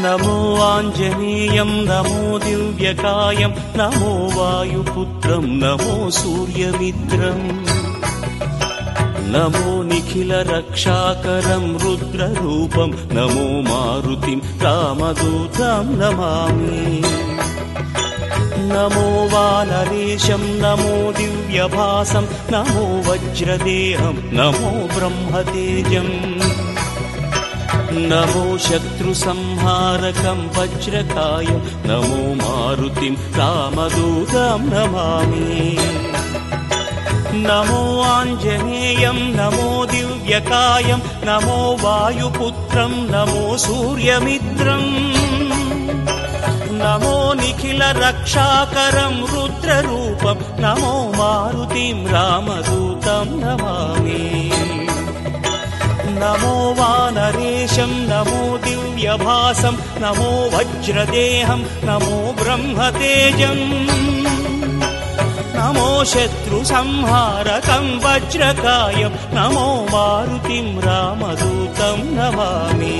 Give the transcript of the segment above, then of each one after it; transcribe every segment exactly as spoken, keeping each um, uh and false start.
नमो आञ्जनेयं नमो दिव्यकायं नमो वायुपुत्रं नमो सूर्यमित्रम् नमो निखिलरक्षाकरं रुद्ररूपं नमो मारुतिं रामदूतं नमामि नमो वानरेशं नमो दिव्यभासं नमो वज्रदेहं नमो ब्रह्मतेजम् नमो शत्रुसंहारकं वज्रकायं नमो मारुतिं रामदूतं नमामि नमो आञ्जनेयं नमो दिव्यकायं नमो वायुपुत्रं नमो सूर्यमित्रम् नमो निखिलरक्षाकरं रुद्ररूपं नमो मारुतिं रामदूतं नमामि नमो वानरेशं नमो दिव्यभासं नमो वज्रदेहं नमो ब्रह्मतेजम् नमो शत्रुसंहारकं वज्रकायं नमो मारुतिं रामदूतं नमामि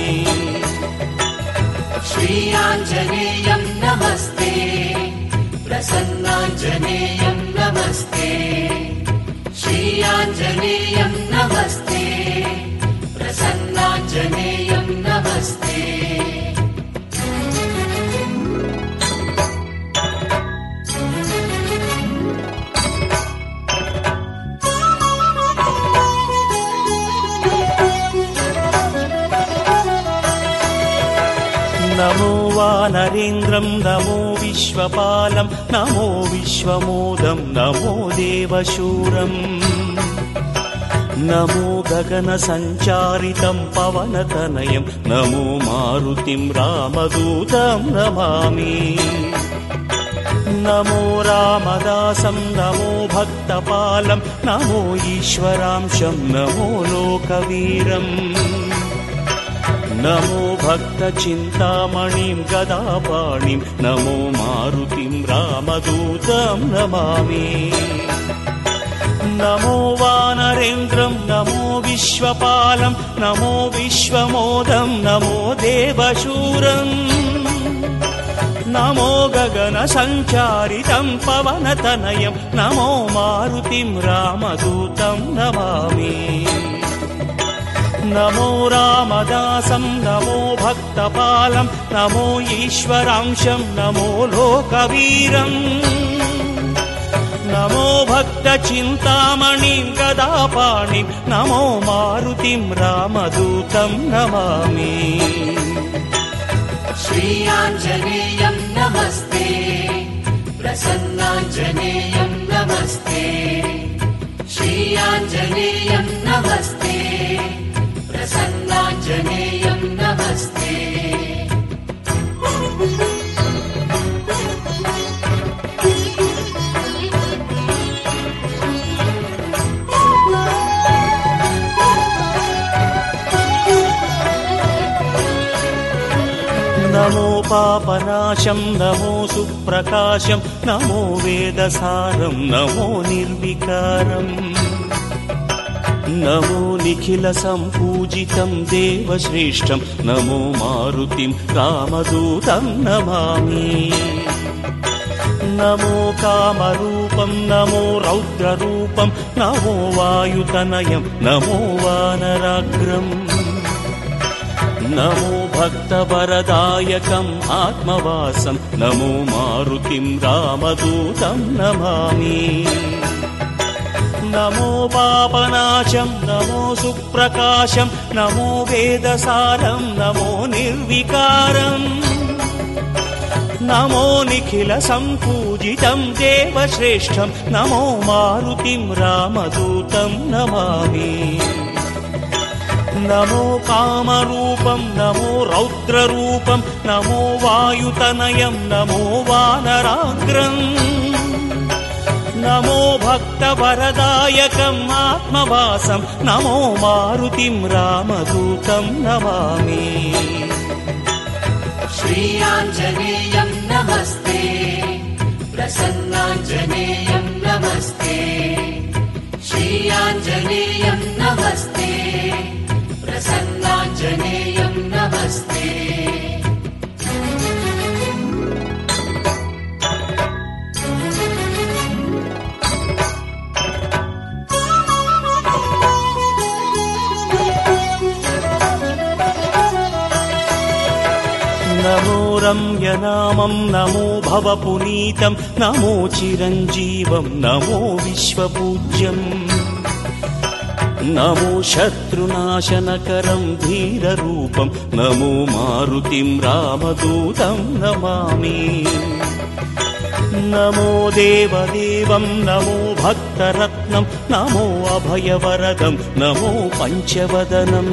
श्री आञ्जनेयं नमस्ते प्रसन्नाञ्जनेयं नमस्ते श्री आञ्जनेयं नमस्ते प्रसन्नाञ्जनेयं नमस्ते नमो वानरेन्द्रं नमो विश्वपालं नमो विश्वमोदं नमो देवशूरम् नमो गगनसञ्चारितं पवनतनयं नमो मारुतिं रामदूतं नमामि नमो रामदासं नमो भक्तपालं नमो ईश्वरांशं नमो लोकवीरम् नमो भक्तचिन्तामणिं गदापाणिं नमो मारुतिं रामदूतं नमामि नमो वानरेन्द्रं नमो विश्वपालं नमो विश्वमोदं नमो देवशूरम् नमो गगनसञ्चारितं पवनतनयं नमो मारुतिं रामदूतं नमामि नमो रामदासं नमो भक्तपालं नमो ईश्वरांशं नमो लोकवीरम् नमो भक्तचिन्तामणिं गदापाणिं नमो मारुतिं रामदूतं नमामि श्री आञ्जनेयं नमस्ते प्रसन्नाञ्जनेयं नमस्ते श्री आञ्जनेयं नमस्ते प्रसन्नाञ्जनेयं नमस्ते नमो पापनाशं नमो सुप्रकाशं नमो वेदसारं नमो निर्विकारम् नमो निखिलसम्पूजितं देवश्रेष्ठं नमो मारुतिं रामदूतं नमामि नमो कामरूपं नमो रौद्ररूपं नमो वायुतनयं नमो वानराग्रम् नमो भक्तवरदायकम् आत्मवासं नमो मारुतिं रामदूतं नमामि नमो पापनाशं नमो सुप्रकाशं नमो वेदसारं नमो निर्विकारम् नमो निखिलसम्पूजितं देवश्रेष्ठं नमो मारुतिं रामदूतं नमामि नमो कामरूपं नमो रौद्ररूपं नमो वायुतनयं नमो वानराग्रम् नमो भक्तवरदायकम् आत्मवासं नमो मारुतिं रामदूतं नमामि श्री आञ्जनेयं नमस्ते प्रसन्नाञ्जनेयं नमस्ते श्री आञ्जनेयं नमस्ते प्रसन्नाञ्जनेयं नमस्ते रम्यनामं नमो भवपुनीतं नमो चिरञ्जीवं नमो विश्वपूज्यम् नमो शत्रुनाशनकरं धीररूपं नमो मारुतिं रामदूतं नमामि नमो देवदेवं नमो भक्तरत्नं नमो अभयवरदं नमो पञ्चवदनम्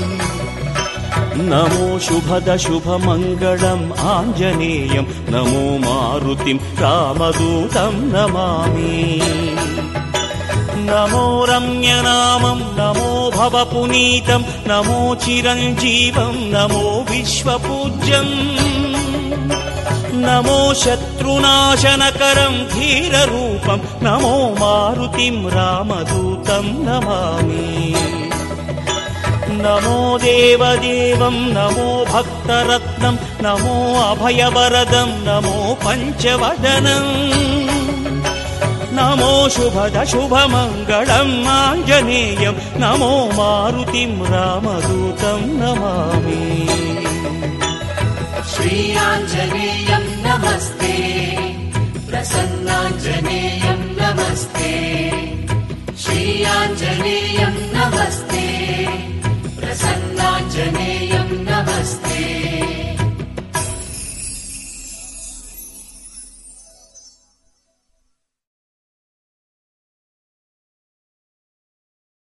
नमो शुभदशुभमङ्गलम् आञ्जनेयं नमो मारुतिं रामदूतं नमामि नमो रम्यनामं नमो भवपुनीतं नमो चिरञ्जीवं नमो विश्वपूज्यम् नमो शत्रुनाशनकरं धीररूपं नमो मारुतिं रामदूतं नमामि नमो देवदेवं नमो भक्तरत्नं नमो अभयवरदं नमो पञ्चवदनम् नमो शुभदशुभमङ्गलम् आञ्जनेयं नमो मारुतिं रामदूतं नमामि श्री आञ्जनेयं नमस्ते प्रसन्नाञ्जनेयं नमस्ते श्री आञ्जनेयं नमस्ते